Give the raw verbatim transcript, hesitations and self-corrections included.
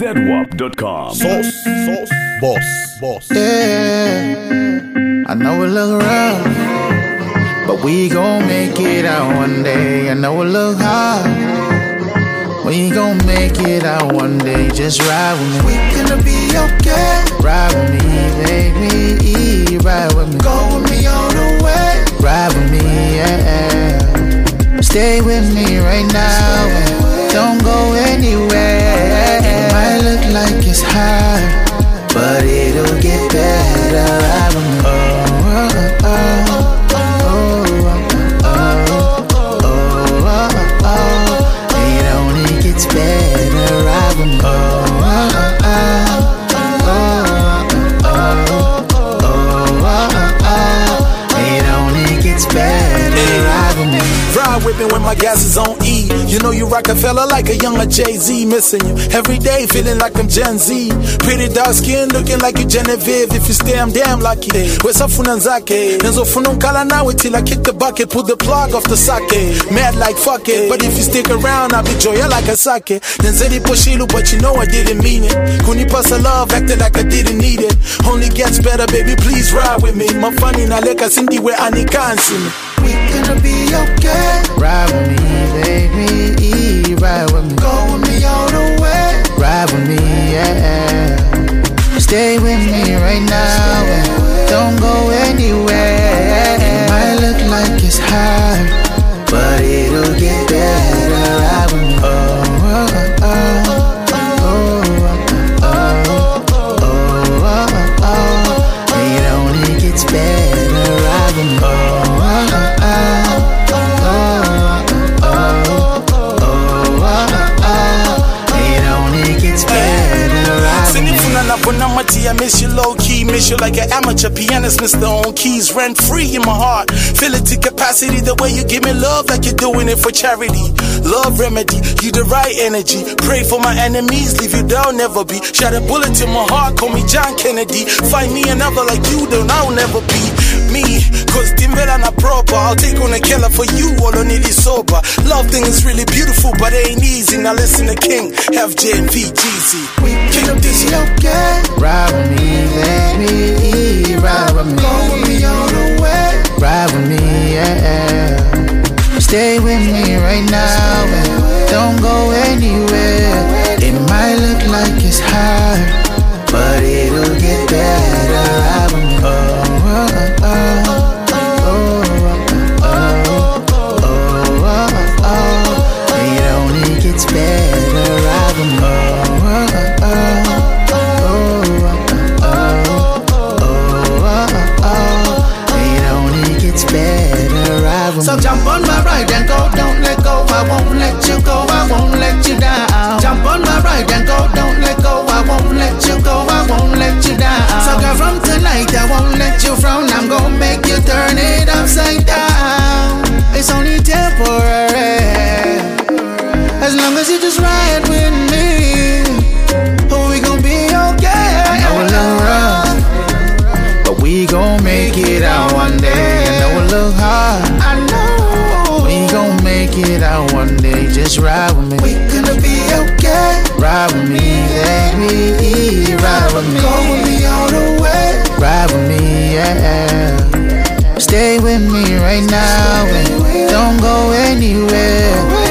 Zedwap dot com. Sauce, sauce, boss, boss. Yeah, I know it look rough, but we gon' make it out one day. I know it look hard, we gon' make it out one day. Just ride with me, we gonna be okay. Ride with me, baby, ride with me. Go with me all the way. Ride with me, yeah. Stay with me right now, don't go anywhere. It might look like it's hard, but it'll get better. Ride with me. Oh, oh, oh, oh, oh, oh, oh, oh, oh. It only gets better. Ride with me. Oh, oh, oh, oh, oh, oh, oh. It only gets better. Ride with me. Ride with me when my gas is on E. You know you rock a fella like a younger Jay-Z. Missing you every day, feeling like I'm Gen Z. Pretty dark skin, looking like you Genevieve. If you stay, I'm damn lucky. Where's Afuna Nzake? Nenzo Funun Kala now till I kick the bucket, pull the plug off the sake. Mad like fuck it, but if you stick around, I'll be joya like a sake. Then Zedi Poshilu, but you know I didn't mean it. Kuni pasa love, acting like I didn't need it. Only gets better, baby, please ride with me. My funny na leka sindi where I need can't see me. We gonna be okay. Ride with me, baby, ride with me. Go with me all the way. Ride with me, yeah. Stay with me right now, don't go anywhere. It might look like it's hard, but it'll get better. Ride with me. Oh, oh, oh, oh, oh, oh, oh, oh, oh. It only gets better. Ride with me. Oh, I miss you low key, miss you like an amateur pianist, Mister On Keys, rent free in my heart. Feel it to capacity, the way you give me love like you're doing it for charity. Love remedy, you the right energy. Pray for my enemies, leave you down, never be. Shot a bullet to my heart, call me John Kennedy. Find me another like you, then I'll never be me. Cause Timbela na proper, I'll take on a killer for you, all on it is sober. Love thing is really beautiful, but it ain't easy. Now listen to King, F J and V G Z. We can be okay. Ride with me, baby, ride with me. Go with me all the way. Ride with me, yeah. Stay with me right now, don't go anywhere. It might look like it's hard, but it'll get better. Ride with me. Oh, oh, oh, oh, oh, oh, oh, oh. It only gets better. Ride with me. Oh, oh, oh. So jump on my ride and go, don't let go. I won't let you go, I won't let you down. Jump on my ride and go, don't let go. I won't let you go, I won't let you down. So girl, from tonight I won't let you frown. I'm gonna make you turn it upside down. It's only temporary, as long as you just ride with me. Oh, we gon' be okay. I know it look rough, but we gon' make it out one day. I know it look hard, I know we gon' make it out one day. Just ride with me, we gonna be okay. Ride with me, baby, ride with me. Go with me all the way. Ride with me, yeah. Stay with me right now, don't go anywhere.